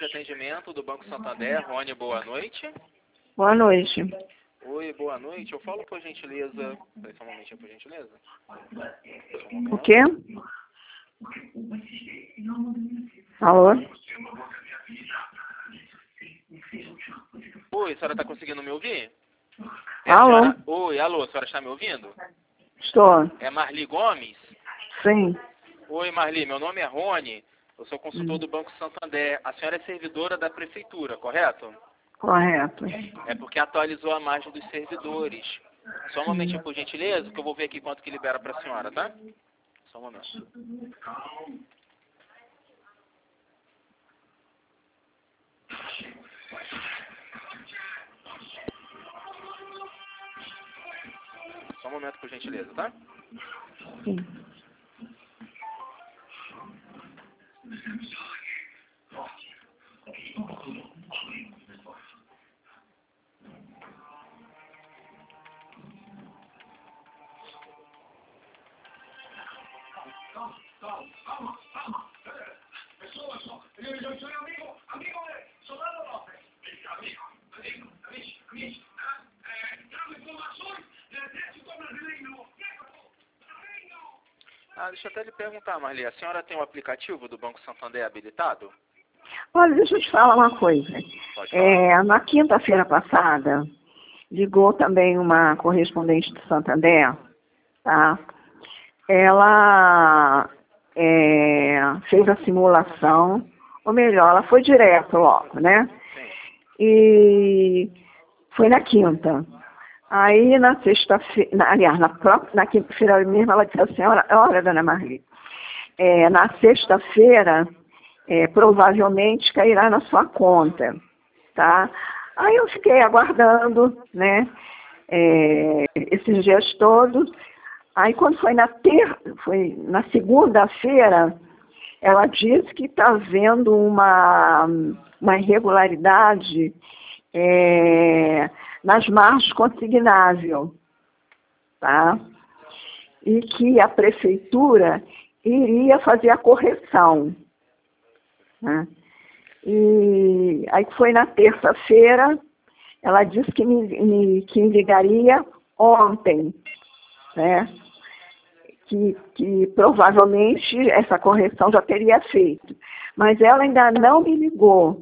atendimento do Banco Santander. Rony, boa noite. Boa noite. Oi, boa noite. Eu falo por gentileza... Espera só um momentinho, por gentileza. O quê? Alô? Oi, a senhora está conseguindo me ouvir? Alô? Oi, alô, a senhora está me ouvindo? Estou. É Marli Gomes? Sim. Oi, Marli, meu nome é Rony. Eu sou consultor do Banco Santander. A senhora é servidora da prefeitura, correto? Correto. É porque atualizou a margem dos servidores. Só um momentinho, por gentileza, que eu vou ver aqui quanto que libera para a senhora, tá? Só um momento. Só um momento, por gentileza, tá? Sim. Deixa eu até lhe perguntar, Marli, a senhora tem o aplicativo do Banco Santander habilitado? Olha, deixa eu te falar uma coisa. Pode falar. Na quinta-feira passada, ligou também uma correspondente do Santander, tá? Ela fez a simulação, ou melhor, ela foi direto logo, né? Sim. E foi na quinta. Aí na sexta-feira, aliás, na quinta-feira mesmo, ela disse assim, olha, dona Marli, na sexta-feira, provavelmente cairá na sua conta, tá? Aí eu fiquei aguardando, né, esses dias todos. Aí quando foi na segunda-feira, ela disse que está havendo uma irregularidade nas margens consignáveis, tá? E que a prefeitura iria fazer a correção, né? E aí foi na terça-feira, ela disse que me ligaria ontem, né? Que provavelmente essa correção já teria feito. Mas ela ainda não me ligou.